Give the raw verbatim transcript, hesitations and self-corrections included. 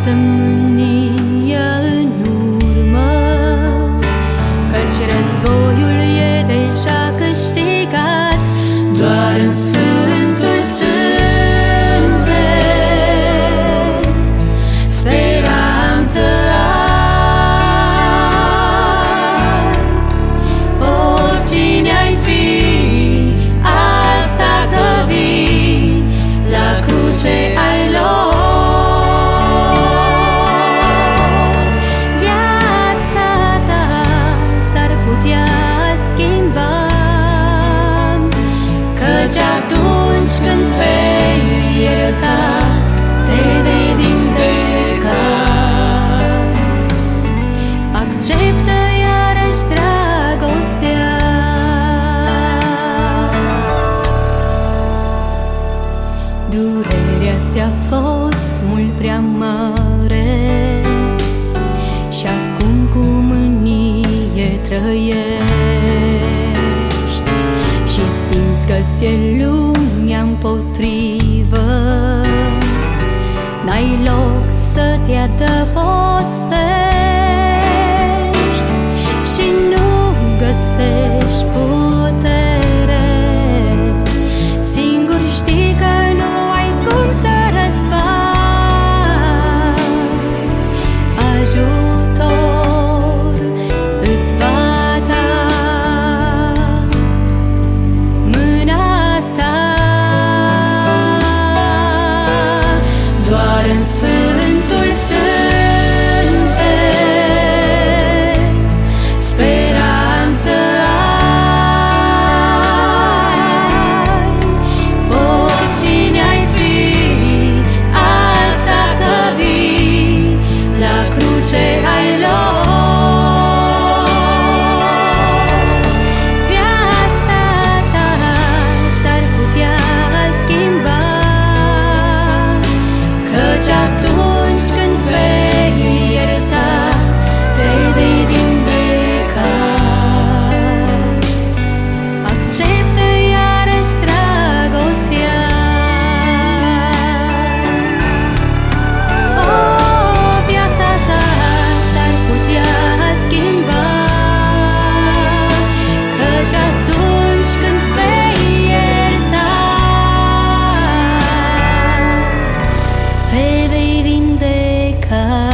lasă mânia în urmă, căci războiul e deja câștigat. Doar în Sfântul Sânge speranță ai. Oricine ai fi, asta că vii la cruce ai loc. Viața ta s-ar putea schimba, căci atunci când vei ierta, te vei vindeca. Acceptă iarăși dragostea. Durerea ți-a fost mult prea mare și acum cu mânie trăiești și simți că ți-e lumea împotrivă. N-ai loc să te adăpostești și nu găsești putere. Singur știi că nu ai cum să răzbați. Ajutor îți va da mâna sa. Doar în Sfântul Sânge speranță ai. Oricine ai fi, asta că vii la cruce ai loc. Viața ta s-ar putea schimba, căci atunci când vei ierta, te vei vindeca. Acceptă iarăși dragostea. O, viața ta s-ar putea schimba, căci atunci când vei ierta, te vei vindeca.